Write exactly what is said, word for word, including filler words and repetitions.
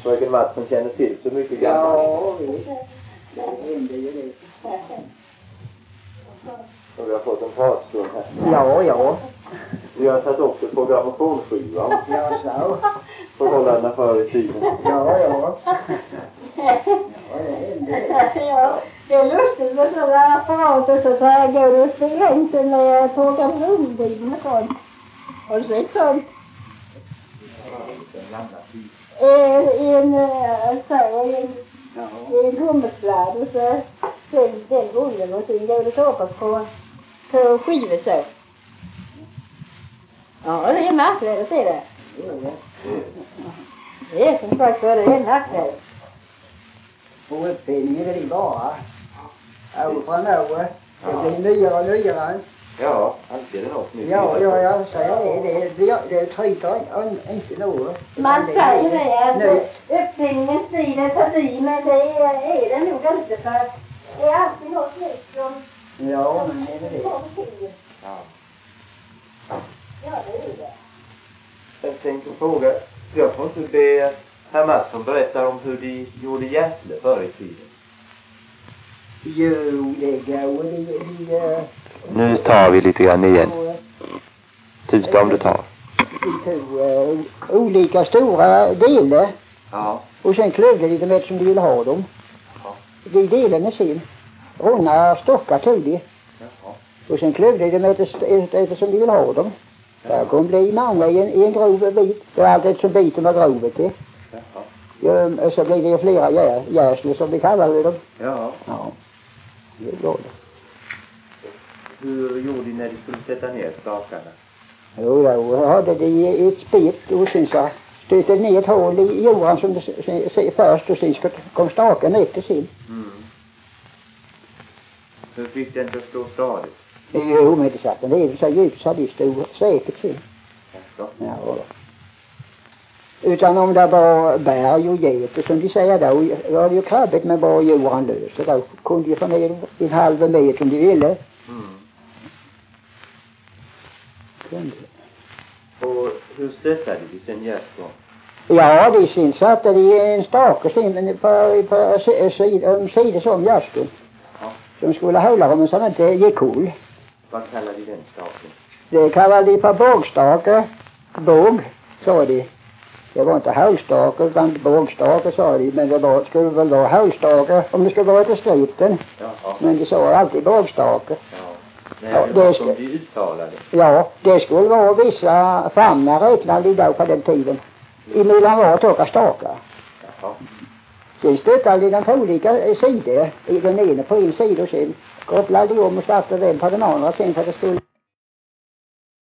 Fröken Mattsson känner till så mycket gammalt. Ja, visst. Det händer ju det. Och vi har fått en pratstund här. Ja, ja. Vi har tagit också på grammofonskivan. Ja, så. Förhållandena förr i tiden. Ja, ja. Ja, det händer. Ja, det är lustigt med sådana apparater så här går det upp i gränsen med på grammofonskivan och sånt. Har du sett sånt? I en, så, i en, i en gummisladd och så den, den rullen och sen går det upp på, på skivor så. Ja, det är märkligt att se det. Det är som sagt för det är märkligt. Och uppfinningen är det bara. År från år. Det blir nyare och nyare. Ja, alltid är det något nytt. Ja, ja, jag säger det. Det, det, det tryter inte något. Man säger det att uppfinningen stiger förbi, men det är, är det nog inte för det är alltid något nytt som... Ja, men det är det. Ja. Ja, det är det. Jag tänkte fråga, jag får inte be herr Mattsson berätta om hur de gjorde jäsle förr i tiden. Jo, det går. Det, det, Nu tar vi lite grann igen. Tuta om du tar. Vi tog uh, olika stora delar. Ja. Och sen klövde de dem eftersom de ville ha dem. Ja. De delarna sen. Runda stockar tog de. Jaha. Och sen klövde de dem eftersom de ville ha dem. Det kom bli många i en, i en grov bit. Det var alltid som biten var grovet det. Jaha. Ja, så blev det flera jä, jäsle som vi kallade dem. Ja. Ja. Det var det. Hur gjorde de när de skulle sätta ner stakarna? Jo, då hade de ett spett och sen så stötte ner ett hål i jorden som det se först och sen kom staken efter sin. Mm. Hur fick den att stå stadigt? Jo, men det satt en del så djupt så det stod säkert sin. Ja. Ja. Utan om det var berg och getter som de säger då, var det ju krabbigt med bara jorden lös. Så då kunde de få ner en halv meter om de ville. Mm. Kunde. Och hur stöttade de sen jästen? Ja, de sen satte de en stake sen på, på sidor sid som jästen. Ja. Som skulle hålla dem så att det inte gick cool. Vad kallar de den staken? Det kallade de för bågstake. Båg, sa de. Det var inte halvstake utan bågstake sa de. Men det var, skulle väl vara halvstake om det skulle vara till skriften. Jaha. Men de sa alltid bågstake. Ja. Nej, Ja, det det var ska- som de uttalade. Ja, det skulle vara vissa famnar räknade de då på den tiden. Emellan var tåka stakar. Jaha. Sen stöttade de dem på olika sidor. I den ena på en sida och sen kopplade de om och startade den på den andra sen för det skulle